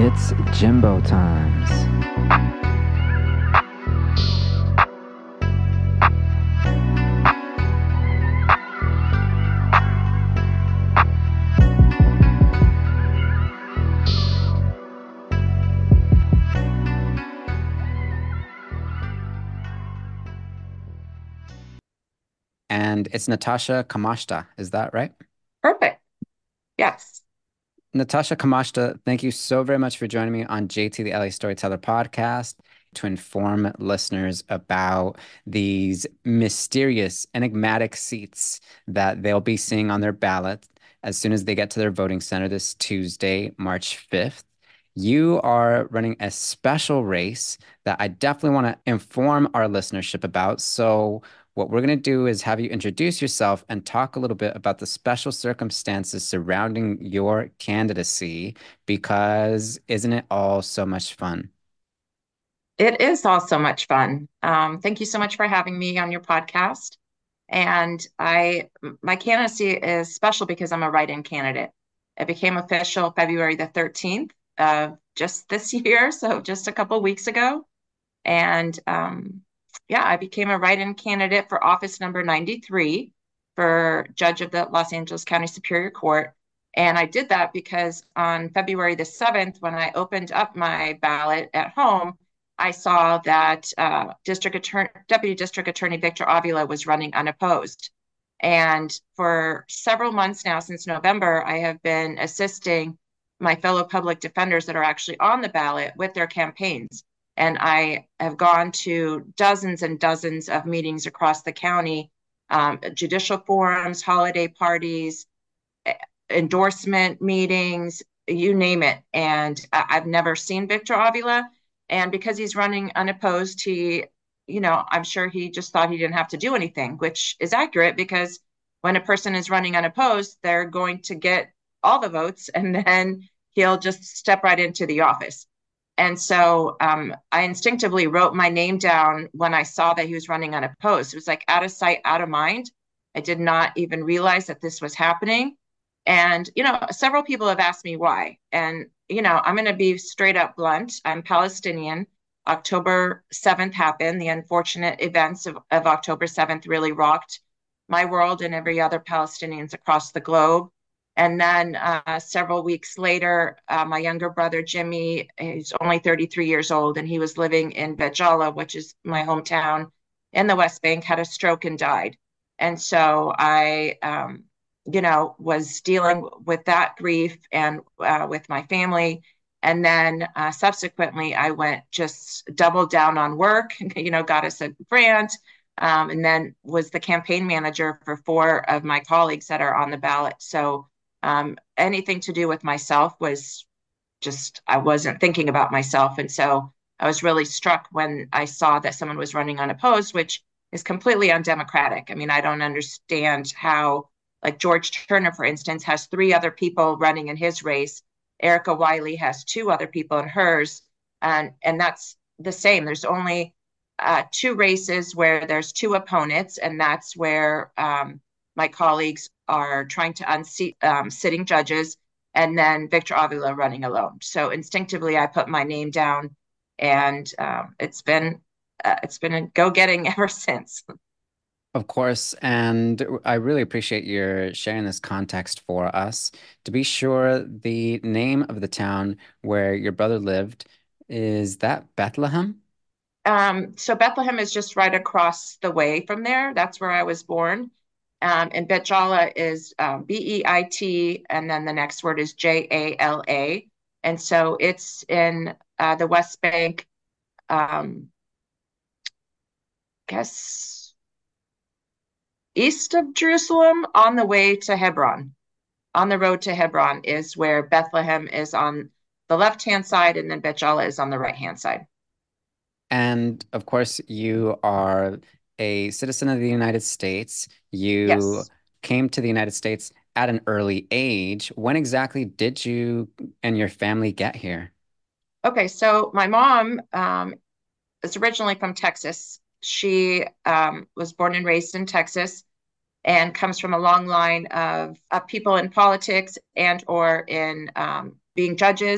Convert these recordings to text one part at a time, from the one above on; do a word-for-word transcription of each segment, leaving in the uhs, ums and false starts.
It's Jimbo times. And it's Natasha Kamashta. Is that right? Perfect. Yes. Natasha Kamashta, thank you so very much for joining me on J T, the L A Storyteller podcast to inform listeners about these mysterious, enigmatic seats that they'll be seeing on their ballot as soon as they get to their voting center this Tuesday, March fifth. You are running a special race that I definitely want to inform our listenership about. So, what we're going to do is have you introduce yourself and talk a little bit about the special circumstances surrounding your candidacy, because isn't it all so much fun? It is all so much fun. Um, thank you so much for having me on your podcast. And I, my candidacy is special because I'm a write-in candidate. It became official February the thirteenth of just this year, so just a couple weeks ago. And um, yeah, I became a write-in candidate for office number ninety-three for judge of the Los Angeles County Superior Court. And I did that because on February the seventh, when I opened up my ballot at home, I saw that uh, District Attorney, Deputy District Attorney Victor Avila was running unopposed. And for several months now, since November, I have been assisting my fellow public defenders that are actually on the ballot with their campaigns. And I have gone to dozens and dozens of meetings across the county, um, judicial forums, holiday parties, e- endorsement meetings, you name it. And I- I've never seen Victor Avila. And because he's running unopposed, he, you know, I'm sure he just thought he didn't have to do anything, which is accurate because when a person is running unopposed, they're going to get all the votes and then he'll just step right into the office. And so um, I instinctively wrote my name down when I saw that he was running unopposed. It was like out of sight, out of mind. I did not even realize that this was happening. And, you know, several people have asked me why. And, you know, I'm going to be straight up blunt. I'm Palestinian. October seventh happened. The unfortunate events of, of October seventh really rocked my world and every other Palestinians across the globe. And then uh, several weeks later, uh, my younger brother, Jimmy, he's only thirty-three years old, and he was living in Bet Jala, which is my hometown in the West Bank, had a stroke and died. And so I, um, you know, was dealing with that grief and uh, with my family. And then uh, subsequently, I went just doubled down on work, you know, got us a grant, um, and then was the campaign manager for four of my colleagues that are on the ballot. So um, anything to do with myself was just, I wasn't thinking about myself. And so I was really struck when I saw that someone was running unopposed, which is completely undemocratic. I mean, I don't understand how, like George Turner, for instance, has three other people running in his race. Erica Wiley has two other people in hers. And, and that's the same. There's only uh, two races where there's two opponents, and that's where um, my colleagues are trying to unseat um, sitting judges, and then Victor Avila running alone. So instinctively, I put my name down, and um, it's been uh, it's been a go getting ever since. Of course, and I really appreciate your sharing this context for us. To be sure, the name of the town where your brother lived, is that Bethlehem? Um, so Bethlehem is just right across the way from there. That's where I was born. Um, and Bet Jala is um, B E I T, and then the next word is J A L A. And so it's in uh, the West Bank, um, I guess east of Jerusalem on the way to Hebron. On the road to Hebron is where Bethlehem is on the left hand side, and then Bet Jala is on the right hand side. And of course, you are a citizen of the United States. You Yes. came to the United States at an early age. When exactly did you and your family get here? Okay. So my mom um, is originally from Texas. She um, was born and raised in Texas and comes from a long line of, of people in politics and or in um, being judges.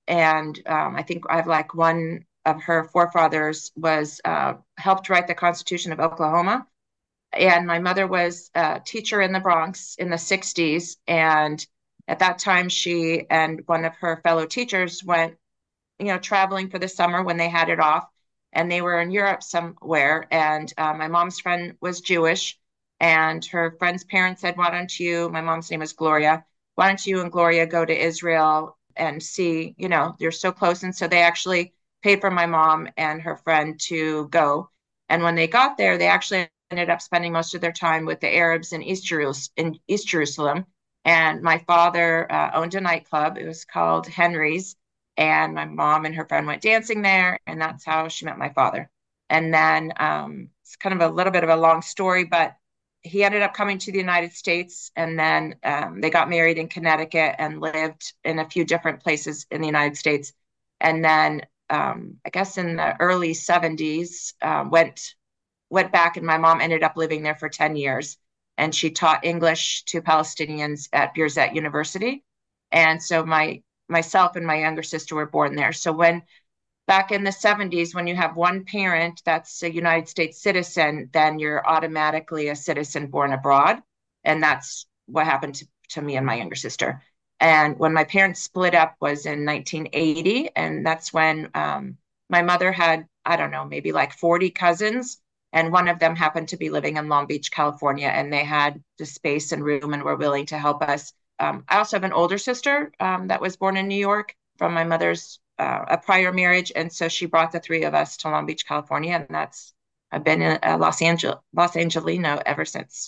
and um, I think I have like one of her forefathers was uh, helped write the Constitution of Oklahoma. And my mother was a teacher in the Bronx in the sixties. And at that time, she and one of her fellow teachers went, you know, traveling for the summer when they had it off. And they were in Europe somewhere. And uh, my mom's friend was Jewish. And her friend's parents said, why don't you, my mom's name is Gloria, why don't you and Gloria go to Israel and see, you know, you're so close. And so they actually paid for my mom and her friend to go. And when they got there, they actually ended up spending most of their time with the Arabs in East Jerusalem. In East Jerusalem. And my father uh, owned a nightclub. It was called Henry's, and my mom and her friend went dancing there, and that's how she met my father. And then um, it's kind of a little bit of a long story, but he ended up coming to the United States, and then um, they got married in Connecticut and lived in a few different places in the United States. And then um, I guess in the early seventies, uh, went went back, and my mom ended up living there for ten years. And she taught English to Palestinians at Birzeit University. And so my myself and my younger sister were born there. So when back in the seventies, when you have one parent that's a United States citizen, then you're automatically a citizen born abroad. And that's what happened to, to me and my younger sister. And when my parents split up was in nineteen eighty. And that's when um, my mother had, I don't know, maybe like forty cousins. And one of them happened to be living in Long Beach, California. And they had the space and room and were willing to help us. Um, I also have an older sister um, that was born in New York from my mother's uh, a prior marriage, and so she brought the three of us to Long Beach, California, and that's I've been in uh, Los Angeles, Los Angelino ever since.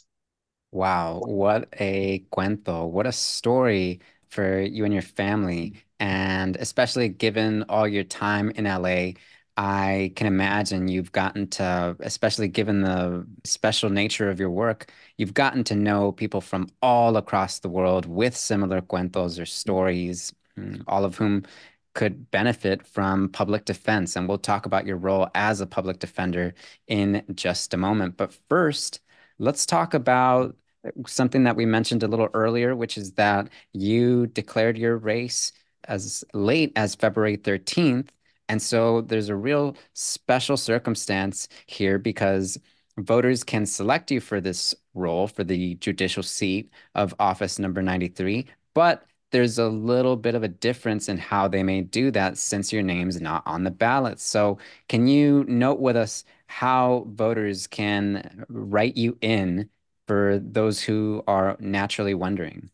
Wow, what a cuento. What a story for you and your family. And especially given all your time in L A, I can imagine you've gotten to, especially given the special nature of your work, you've gotten to know people from all across the world with similar cuentos or stories, mm, all of whom could benefit from public defense. And we'll talk about your role as a public defender in just a moment. But first, let's talk about something that we mentioned a little earlier, which is that you declared your race as late as February thirteenth. And so there's a real special circumstance here because voters can select you for this role, for the judicial seat of office number ninety-three, but there's a little bit of a difference in how they may do that since your name's not on the ballot. So, can you note with us how voters can write you in for those who are naturally wondering?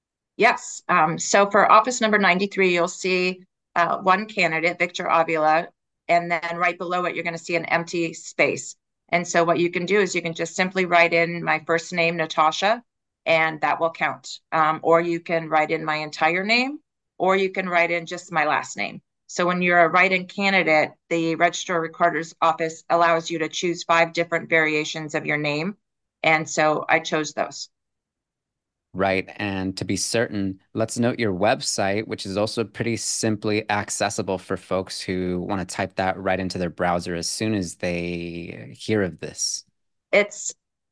Yes. Um, so for office number ninety-three, you'll see uh, one candidate, Victor Avila, and then right below it, you're going to see an empty space. And so what you can do is you can just simply write in my first name, Natasha, and that will count. Um, or you can write in my entire name, or you can write in just my last name. So when you're a write-in candidate, the Registrar Recorder's Office allows you to choose five different variations of your name. And so I chose those. Right. And to be certain, let's note your website, which is also pretty simply accessible for folks who want to type that right into their browser as soon as they hear of this. It's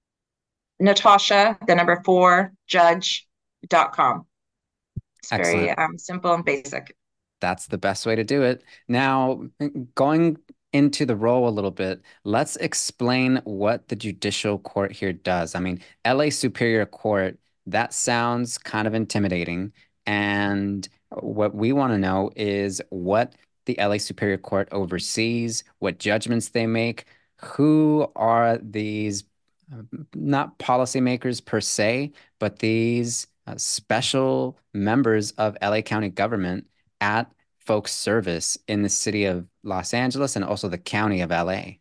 Natasha, the number four, judge dot com. It's very Excellent. um, simple and basic. That's the best way to do it. Now, going into the role a little bit, let's explain what the judicial court here does. I mean, L A Superior Court, that sounds kind of intimidating. And what we want to know is what the L A Superior Court oversees, what judgments they make, who are these uh, not policymakers per se, but these uh, special members of L A County government at folks' service in the city of Los Angeles and also the county of L A.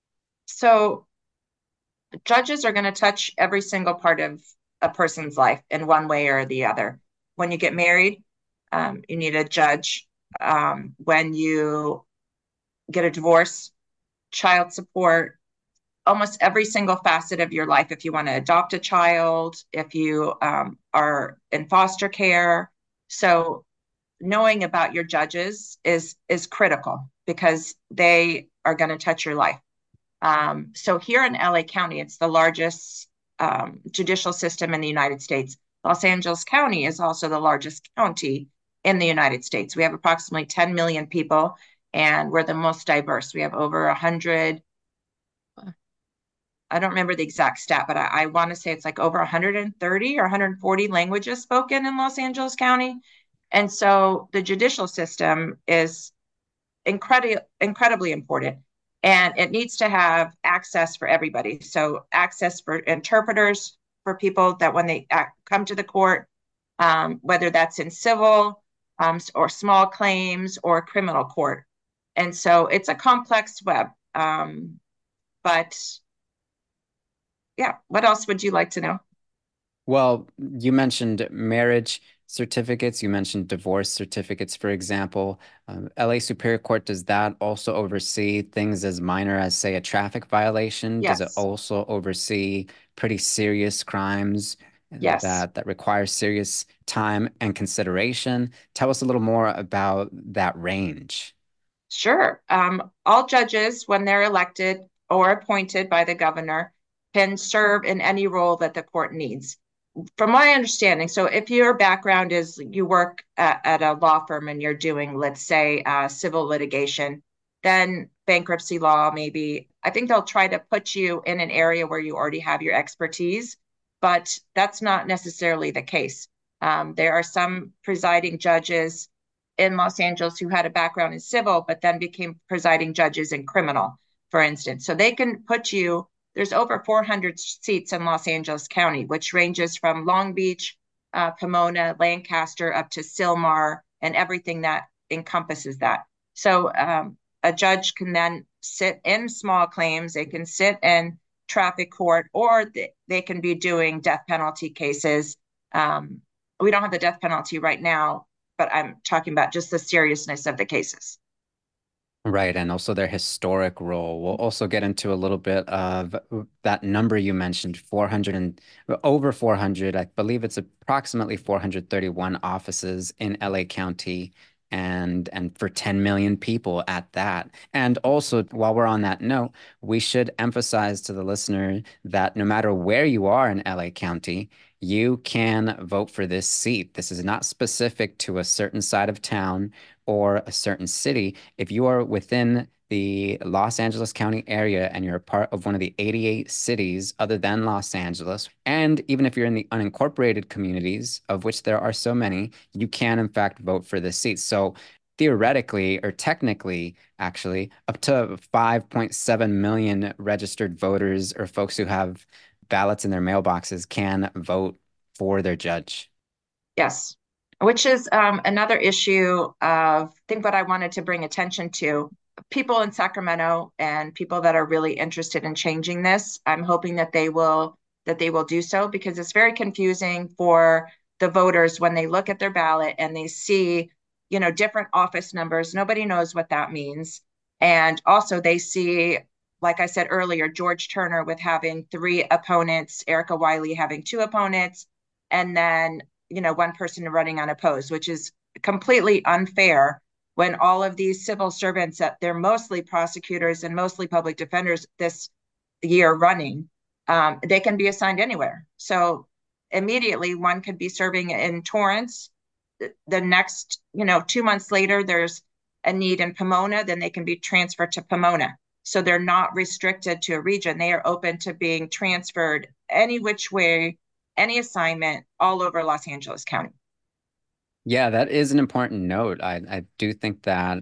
So judges are going to touch every single part of a person's life in one way or the other. When you get married, um, you need a judge. Um, when you get a divorce, child support, almost every single facet of your life. If you want to adopt a child, if you um, are in foster care. So knowing about your judges is is critical because they are going to touch your life. Um, so here in L A County, it's the largest um, judicial system in the United States. Los Angeles County is also the largest county. in the United States. We have approximately ten million people, and we're the most diverse. We have over one hundred, I don't remember the exact stat, but I, I want to say it's like over one hundred thirty or one hundred forty languages spoken in Los Angeles County. And so the judicial system is incredibly incredibly important, and it needs to have access for everybody. So access for interpreters for people that when they act, come to the court, um, whether that's in civil um, or small claims or criminal court. And so it's a complex web. Um, but yeah, what else would you like to know? Well, you mentioned marriage certificates, you mentioned divorce certificates, for example. Um, L A Superior Court, does that also oversee things as minor as, say, a traffic violation? Does it Yes, also oversee pretty serious crimes yes. that that require serious time and consideration? Tell us a little more about that range. Sure. Um, all judges, when they're elected or appointed by the governor, can serve in any role that the court needs. From my understanding, so if your background is you work at, at a law firm and you're doing, let's say, uh, civil litigation, then bankruptcy law, maybe, I think they'll try to put you in an area where you already have your expertise, but that's not necessarily the case. Um, there are some presiding judges in Los Angeles who had a background in civil, but then became presiding judges in criminal, for instance. So they can put you, there's over four hundred seats in Los Angeles County, which ranges from Long Beach, uh, Pomona, Lancaster, up to Sylmar, and everything that encompasses that. So um, a judge can then sit in small claims, they can sit in traffic court, or they, they can be doing death penalty cases. Um, we don't have the death penalty right now, but I'm talking about just the seriousness of the cases. Right, and also their historic role. We'll also get into a little bit of that number you mentioned, four hundred and over four hundred. I believe it's approximately four hundred thirty-one offices in L A County and and for ten million people at that. And also, while we're on that note, we should emphasize to the listener that no matter where you are in L A County, you can vote for this seat. This is not specific to a certain side of town or a certain city. If you are within the Los Angeles County area and you're a part of one of the eighty-eight cities other than Los Angeles, and even if you're in the unincorporated communities, of which there are so many, you can in fact vote for this seat. So theoretically, or technically, actually, up to five point seven million registered voters or folks who have ballots in their mailboxes can vote for their judge. Yes, which is um, another issue of, I think what I wanted to bring attention to people in Sacramento and people that are really interested in changing this. I'm hoping that they will that they will do so because it's very confusing for the voters when they look at their ballot and they see, you know, different office numbers. Nobody knows what that means. And also they see, like I said earlier, George Turner with having three opponents, Erica Wiley having two opponents, and then you know, one person running unopposed, which is completely unfair when all of these civil servants that they're mostly prosecutors and mostly public defenders this year running, um, they can be assigned anywhere. So immediately one could be serving in Torrance. The next, you know, two months later, there's a need in Pomona, then they can be transferred to Pomona. So they're not restricted to a region. They are open to being transferred any which way, any assignment all over Los Angeles County. Yeah, that is an important note. I, I do think that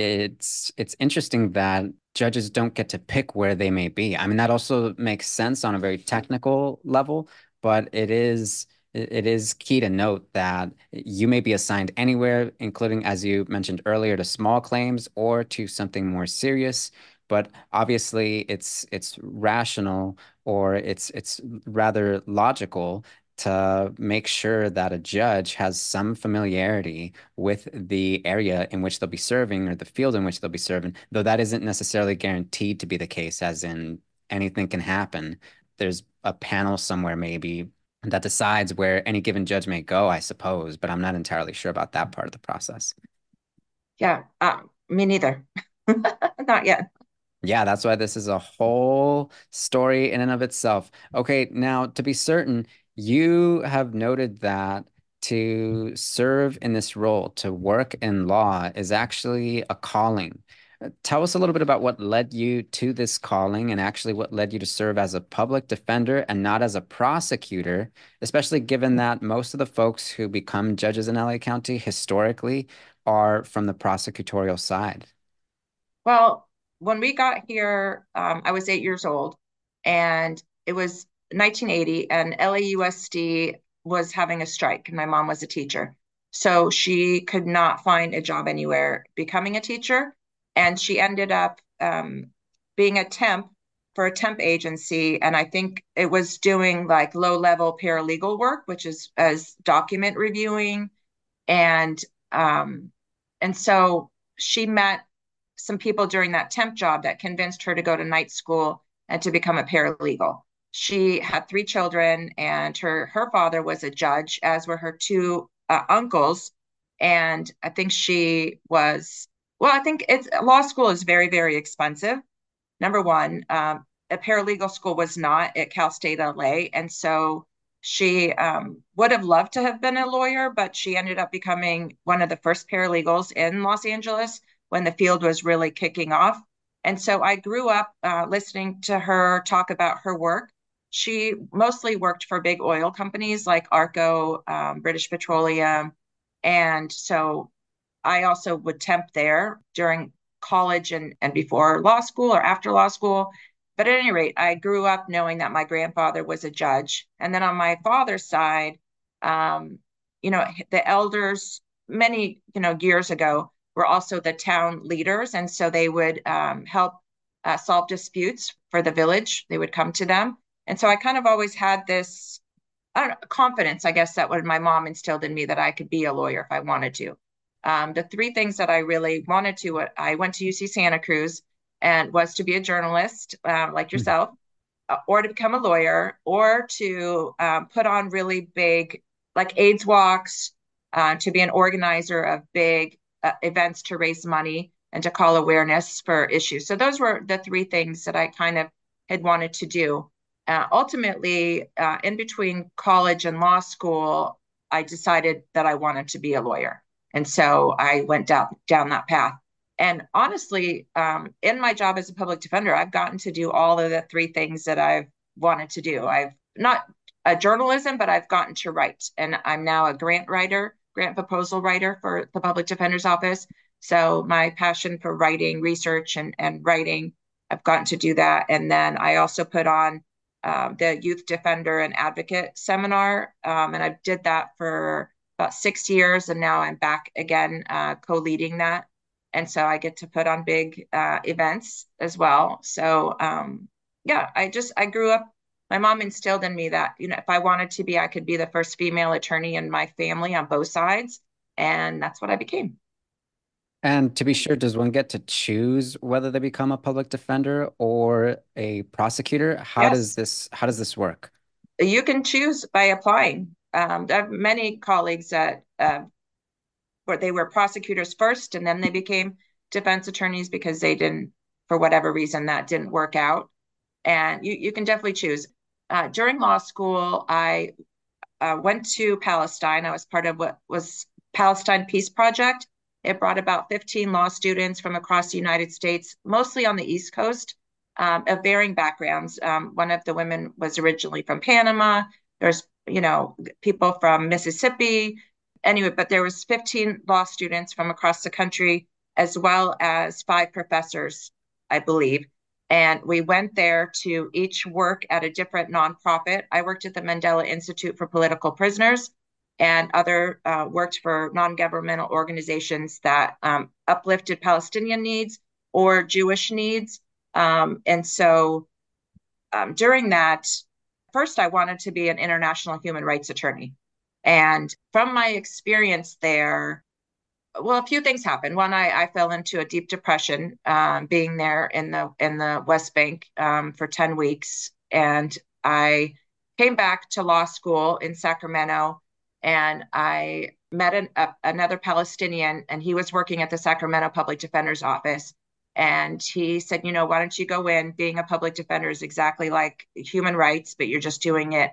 it's it's interesting that judges don't get to pick where they may be. I mean, that also makes sense on a very technical level, but it is it it is key to note that you may be assigned anywhere, including, as you mentioned earlier, to small claims or to something more serious. But obviously, it's it's rational or it's it's rather logical to make sure that a judge has some familiarity with the area in which they'll be serving or the field in which they'll be serving, though that isn't necessarily guaranteed to be the case, as in anything can happen. There's a panel somewhere maybe that decides where any given judge may go, I suppose, but I'm not entirely sure about that part of the process. Yeah, uh, me neither. Not yet. Yeah, that's why this is a whole story in and of itself. Okay, now to be certain, you have noted that to serve in this role, to work in law, is actually a calling. Uh, Tell us a little bit about what led you to this calling and actually what led you to serve as a public defender and not as a prosecutor, especially given that most of the folks who become judges in L A County historically are from the prosecutorial side. Well, when we got here, um, I was eight years old, and it was nineteen eighty, and L A U S D was having a strike, and my mom was a teacher. So she could not find a job anywhere becoming a teacher, and she ended up um, being a temp for a temp agency, and I think it was doing like low-level paralegal work, which is as document reviewing, and um, and so she met some people during that temp job that convinced her to go to night school and to become a paralegal. She had three children, and her her father was a judge, as were her two uh, uncles. And I think she was, well, I think it's law school is very, very expensive. Number one, um, a paralegal school was not at Cal State L A. And so she um, would have loved to have been a lawyer, but she ended up becoming one of the first paralegals in Los Angeles when the field was really kicking off. And so I grew up uh, listening to her talk about her work. She mostly worked for big oil companies like Arco, um, British Petroleum. And so I also would temp there during college and, and before law school or after law school. But at any rate, I grew up knowing that my grandfather was a judge. And then on my father's side, um, you know, the elders many, you know, years ago were also the town leaders. And so they would um, help uh, solve disputes for the village. They would come to them. And so I kind of always had this, I don't know, confidence, I guess, that what my mom instilled in me that I could be a lawyer if I wanted to. Um, the three things that I really wanted to, I went to U C Santa Cruz and was to be a journalist, uh, like Hmm. yourself, uh, or to become a lawyer, or to um, put on really big, like AIDS walks, uh, to be an organizer of big uh, events to raise money and to call awareness for issues. So those were the three things that I kind of had wanted to do. Uh, ultimately, uh, in between college and law school, I decided that I wanted to be a lawyer. And so I went down down that path. And honestly, um, in my job as a public defender, I've gotten to do all of the three things that I've wanted to do. I've not a journalism, but I've gotten to write, and I'm now a grant writer, grant proposal writer for the public defender's office. So my passion for writing, research, and and writing, I've gotten to do that. And then I also put on um, the Youth Defender and Advocate seminar, um, and I did that for about six years, and now I'm back again, uh, co-leading that. And so I get to put on big uh, events as well. So um, yeah, I just I grew up. My mom instilled in me that, you know, if I wanted to be, I could be the first female attorney in my family on both sides, and that's what I became. And to be sure, does one get to choose whether they become a public defender or a prosecutor? How does Yes, this how does this work? you can choose by applying. Um, I have many colleagues that uh, where they were prosecutors first, and then they became defense attorneys because they didn't, for whatever reason, that didn't work out. And you, you can definitely choose. Uh, during law school, I uh, went to Palestine. I was part of what was Palestine Peace Project. It brought about fifteen law students from across the United States, mostly on the East Coast, um, of varying backgrounds. Um, one of the women was originally from Panama. There's, you know, people from Mississippi. Anyway, but there was fifteen law students from across the country, as well as five professors, I believe. And we went there to each work at a different nonprofit. I worked at the Mandela Institute for Political Prisoners, and other uh, worked for non-governmental organizations that um, uplifted Palestinian needs or Jewish needs. Um, and so um, during that, first I wanted to be an international human rights attorney. And from my experience there, well, a few things happened. One, I, I fell into a deep depression, um, being there in the in the West Bank um, for ten weeks, and I came back to law school in Sacramento, and I met an, a, another Palestinian, and he was working at the Sacramento Public Defender's Office, and he said, you know, why don't you go in? Being a public defender is exactly like human rights, but you're just doing it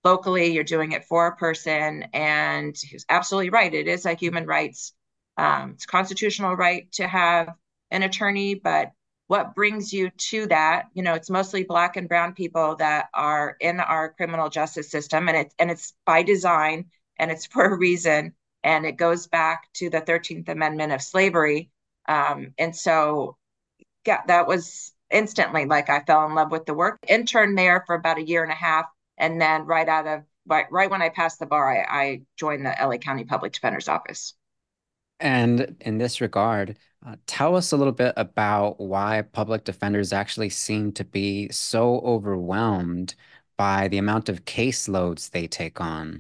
locally, you're doing it for a person. And he's absolutely right. It is a human rights, um, it's a constitutional right to have an attorney, but what brings you to that? You know, it's mostly Black and brown people that are in our criminal justice system, and it's and it's by design, and it's for a reason, and it goes back to the thirteenth Amendment of slavery. Um, and so, yeah, that was instantly like I fell in love with the work. Interned there for about a year and a half, and then right out of right, right when I passed the bar, I, I joined the L A County Public Defender's Office. And in this regard, uh, tell us a little bit about why public defenders actually seem to be so overwhelmed by the amount of caseloads they take on.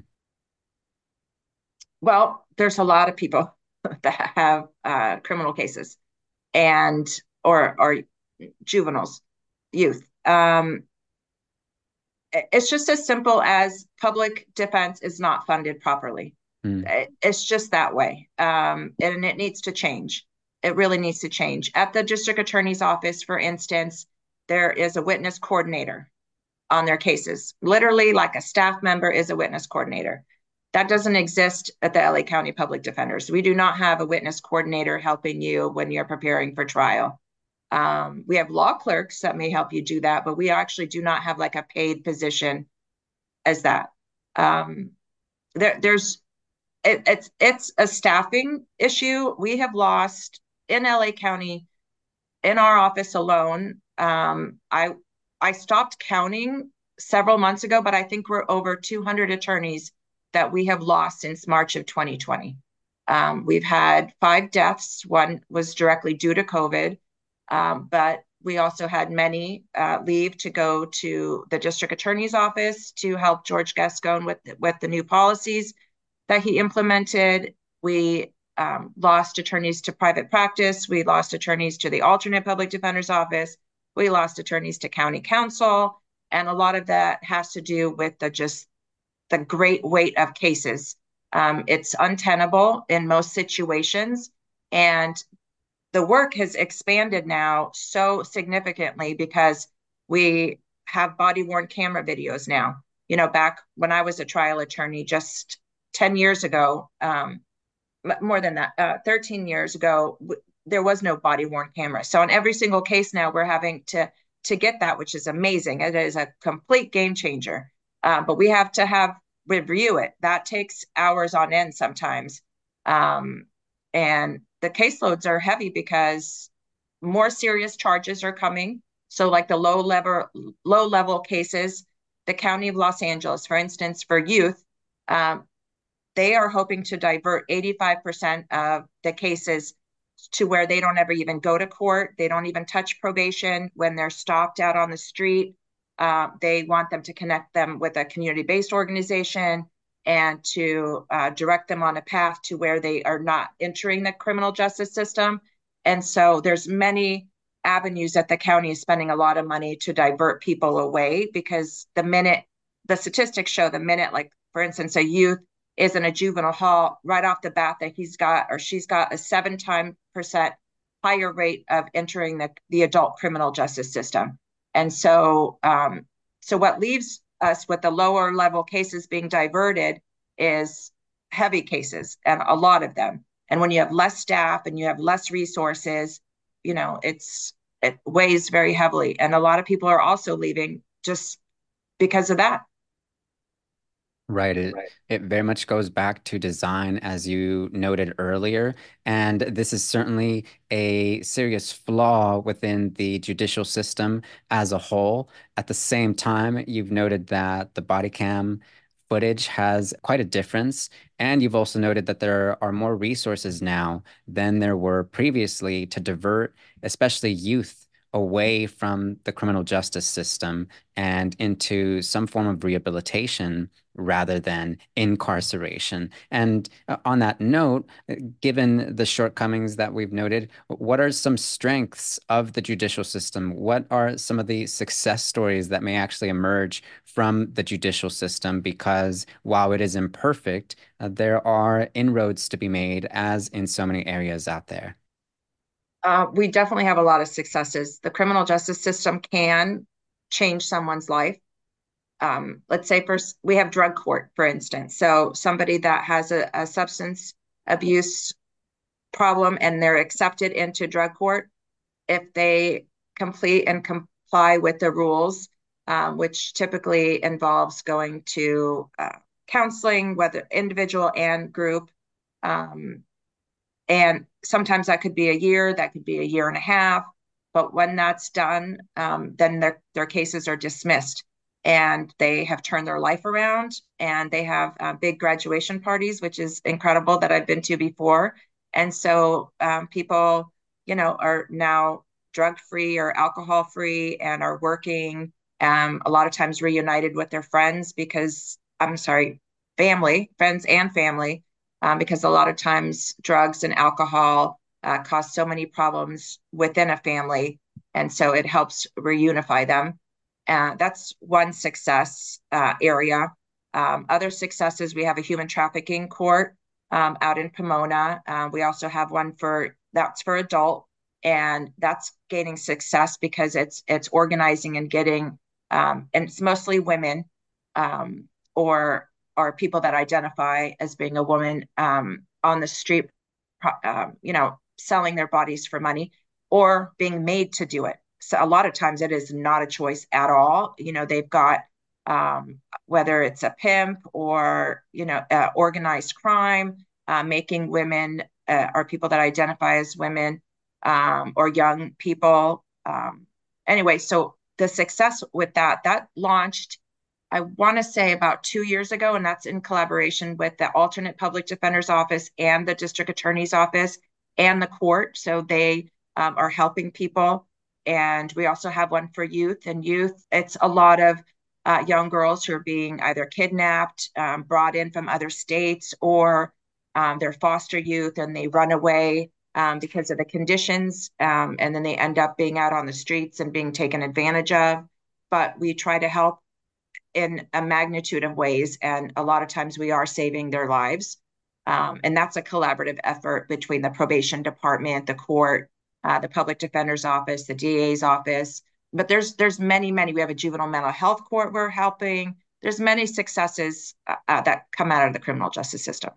Well, there's a lot of people that have uh, criminal cases and or or juveniles, youth. Um, it's just as simple as public defense is not funded properly. Mm, It's just that way. Um, and it needs to change. It really needs to change. At the district attorney's office, for instance, there is a witness coordinator on their cases. Literally, like a staff member is a witness coordinator. That doesn't exist at the L A County Public Defenders. We do not have a witness coordinator helping you when you're preparing for trial. Um, we have law clerks that may help you do that, but we actually do not have like a paid position as that. Um, there, there's it, it's it's a staffing issue. We have lost in L A County in our office alone. Um, I I stopped counting several months ago, but I think we're over two hundred attorneys that we have lost since March of twenty twenty. Um, we've had five deaths. One was directly due to COVID, um, but we also had many uh, leave to go to the district attorney's office to help George Gascon with with the new policies that he implemented. We um, lost attorneys to private practice. We lost attorneys to the alternate public defender's office. We lost attorneys to county counsel. And a lot of that has to do with the just the great weight of cases. Um, it's untenable in most situations. And the work has expanded now so significantly because we have body worn camera videos now. You know, back when I was a trial attorney just ten years ago, um, more than that, uh, thirteen years ago, w- there was no body worn camera. So in every single case now, we're having to to get that, which is amazing. It is a complete game changer. Um, but we have to have review it. That takes hours on end sometimes. Um, and the caseloads are heavy because more serious charges are coming. So like the low level low level cases, the County of Los Angeles, for instance, for youth, um, they are hoping to divert eighty-five percent of the cases to where they don't ever even go to court. They don't even touch probation when they're stopped out on the street. Uh, they want them to connect them with a community-based organization and to uh, direct them on a path to where they are not entering the criminal justice system. And so there's many avenues that the county is spending a lot of money to divert people away because the minute the statistics show the minute, like for instance, a youth is in a juvenile hall right off the bat that he's got or she's got a seven time percent higher rate of entering the, the adult criminal justice system. And so, um, so what leaves us with the lower level cases being diverted is heavy cases and a lot of them. And when you have less staff and you have less resources, you know, it's, it weighs very heavily. And a lot of people are also leaving just because of that. right. It it very much goes back to design, as you noted earlier, and this is certainly a serious flaw within the judicial system as a whole. At the same time, you've noted that the body cam footage has quite a difference, and you've also noted that there are more resources now than there were previously to divert, especially youth, away from the criminal justice system and into some form of rehabilitation rather than incarceration. And uh, on that note, uh, given the shortcomings that we've noted, what are some strengths of the judicial system? What are some of the success stories that may actually emerge from the judicial system? Because while it is imperfect, uh, there are inroads to be made, as in so many areas out there. Uh, we definitely have a lot of successes. The criminal justice system can change someone's life. um, let's say first we have drug court, for instance. So somebody that has a, a substance abuse problem and they're accepted into drug court, if they complete and comply with the rules, um, which typically involves going to uh, counseling, whether individual and group. Um, and sometimes that could be a year, that could be a year and a half. But when that's done, um, then their, their cases are dismissed and they have turned their life around and they have uh, big graduation parties, which is incredible that I've been to before. And so um, people, you know, are now drug free or alcohol free and are working um, a lot of times reunited with their friends because I'm sorry, family, friends and family, um, because a lot of times drugs and alcohol uh, cause so many problems within a family. And so it helps reunify them. Uh, that's one success uh, area. Um, other successes, we have a human trafficking court um, out in Pomona. Uh, we also have one for that's for adult, and that's gaining success because it's it's organizing and getting, um, and it's mostly women um, or or people that identify as being a woman um, on the street, uh, you know, selling their bodies for money or being made to do it. So a lot of times it is not a choice at all. You know, they've got um, whether it's a pimp or, you know, uh, organized crime, uh, making women uh, or people that identify as women um, or young people. Um, anyway, so the success with that, that launched I want to say about two years ago, and that's in collaboration with the alternate public defender's office and the district attorney's office and the court. So they um, are helping people. And we also have one for youth. And youth, it's a lot of uh, young girls who are being either kidnapped, um, brought in from other states, or um, they're foster youth and they run away um, because of the conditions. Um, and then they end up being out on the streets and being taken advantage of. But we try to help in a magnitude of ways. And a lot of times we are saving their lives. Um, and that's a collaborative effort between the probation department, the court, uh, the public defender's office, the D A's office. But there's there's many, many. We have a juvenile mental health court we're helping. There's many successes uh, uh, that come out of the criminal justice system.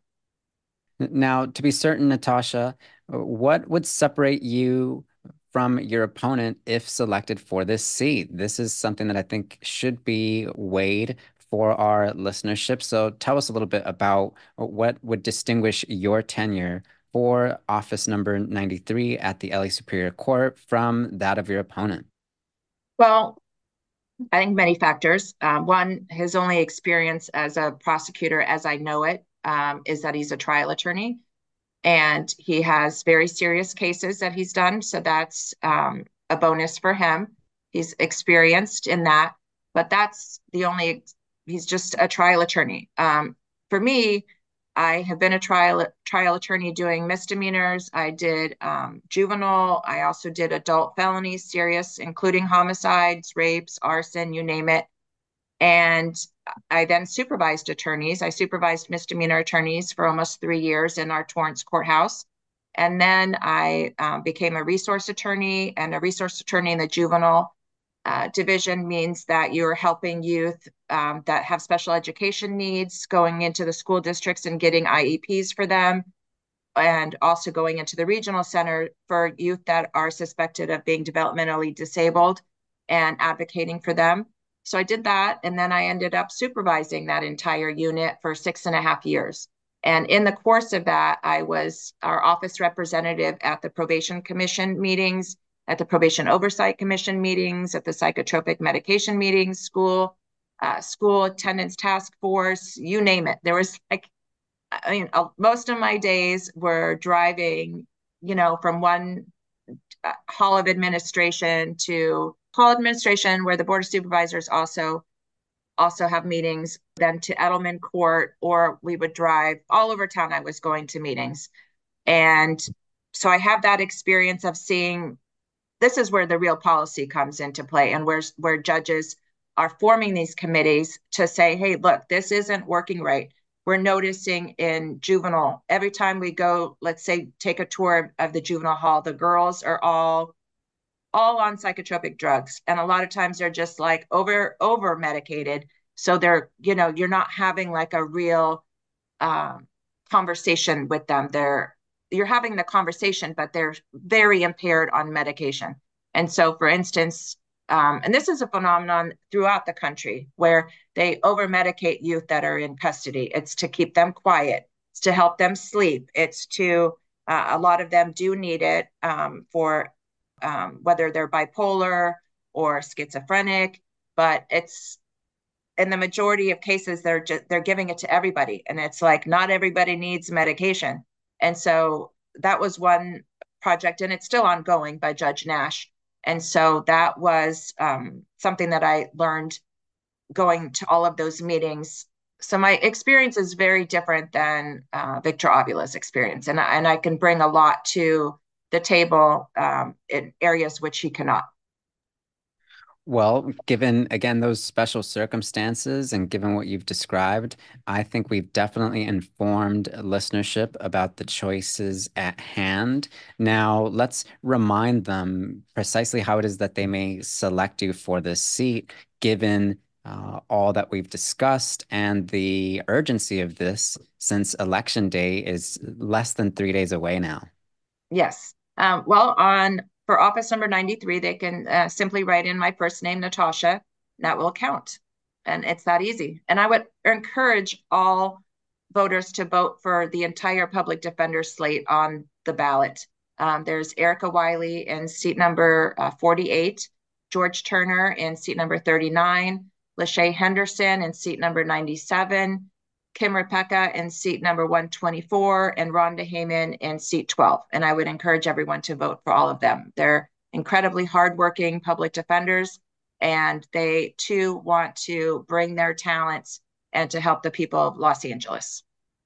Now, to be certain, Natasha, what would separate you from your opponent if selected for this seat? This is something that I think should be weighed for our listenership. So tell us a little bit about what would distinguish your tenure for office number ninety-three at the L A Superior Court from that of your opponent. Well, I think many factors. Um, one, his only experience as a prosecutor, as I know it, um, is that he's a trial attorney and he has very serious cases that he's done. So that's um, a bonus for him. He's experienced in that, but that's the only, he's just a trial attorney. Um, for me, I have been a trial trial attorney doing misdemeanors. I did um, juvenile. I also did adult felonies, serious, including homicides, rapes, arson, you name it. And I then supervised attorneys. I supervised misdemeanor attorneys for almost three years in our Torrance courthouse. And then I um, became a resource attorney, and a resource attorney in the juvenile uh, division means that you're helping youth um, that have special education needs, going into the school districts and getting I E Ps for them, and also going into the regional center for youth that are suspected of being developmentally disabled and advocating for them. So I did that, and then I ended up supervising that entire unit for six and a half years. And in the course of that, I was our office representative at the probation commission meetings, at the probation oversight commission meetings, at the psychotropic medication meetings, school, uh, school attendance task force, you name it. There was like, I mean, uh, most of my days were driving, you know, from one uh, hall of administration to hall administration, where the board of supervisors also also have meetings, then to Edelman Court, or we would drive all over town. I was going to meetings. And so I have that experience of seeing this is where the real policy comes into play, and where, where judges are forming these committees to say, hey, look, this isn't working right. We're noticing in juvenile, every time we go, let's say, take a tour of the juvenile hall, the girls are all all on psychotropic drugs. And a lot of times they're just like over, over medicated. So they're, you know, you're not having like a real um, conversation with them. They're you're having the conversation, but they're very impaired on medication. And so, for instance, um, and this is a phenomenon throughout the country where they over medicate youth that are in custody. It's to keep them quiet. It's to help them sleep. It's to uh, a lot of them do need it um, for um, whether they're bipolar or schizophrenic, but it's in the majority of cases they're just they're giving it to everybody, and it's like not everybody needs medication. And so that was one project, and it's still ongoing, by Judge Nash. And so that was um, something that I learned going to all of those meetings. So my experience is very different than uh, Victor Avila's experience, and, and I can bring a lot to the table um, in areas which he cannot. Well, given again those special circumstances and given what you've described, I think we've definitely informed listenership about the choices at hand. Now, let's remind them precisely how it is that they may select you for this seat, given uh, all that we've discussed and the urgency of this, since Election Day is less than three days away now. Yes. Um, well, on for office number ninety-three, they can uh, simply write in my first name, Natasha, and that will count. And it's that easy. And I would encourage all voters to vote for the entire public defender slate on the ballot. Um, there's Erica Wiley in seat number uh, forty-eight, George Turner in seat number thirty-nine, Lachey Henderson in seat number ninety-seven, Kim Rebecca in seat number one twenty-four, and Rhonda Heyman in seat twelve. And I would encourage everyone to vote for all of them. They're incredibly hardworking public defenders, and they too want to bring their talents and to help the people of Los Angeles.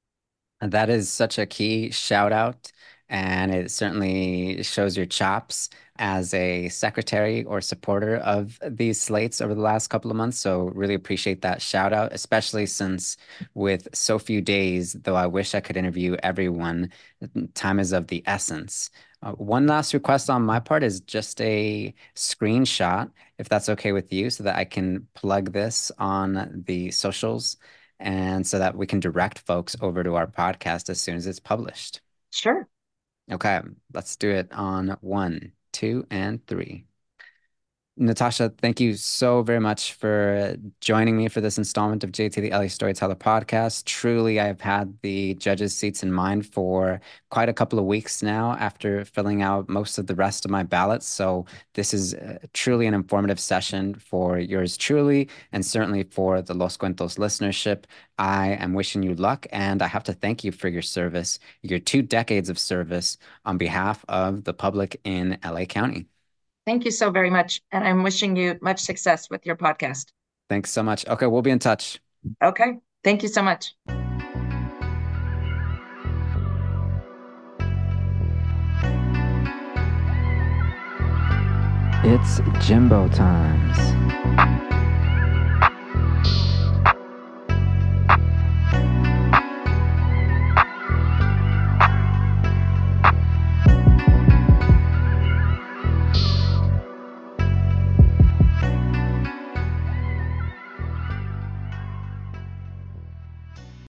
And that is such a key shout out, and it certainly shows your chops as a secretary or supporter of these slates over the last couple of months. So really appreciate that shout out, especially since with so few days, though I wish I could interview everyone, time is of the essence. Uh, one last request on my part is just a screenshot, if that's okay with you, so that I can plug this on the socials and so that we can direct folks over to our podcast as soon as it's published. Sure. Okay, let's do it on one, two, and three. Natasha, thank you so very much for joining me for this installment of J T the L A Storyteller podcast. Truly, I've had the judges' seats in mind for quite a couple of weeks now after filling out most of the rest of my ballots. So this is uh, truly an informative session for yours truly, and certainly for the Los Cuentos listenership. I am wishing you luck, and I have to thank you for your service, your two decades of service on behalf of the public in L A County. Thank you so very much. And I'm wishing you much success with your podcast. Thanks so much. Okay, we'll be in touch. Okay. Thank you so much. It's Jimbo times.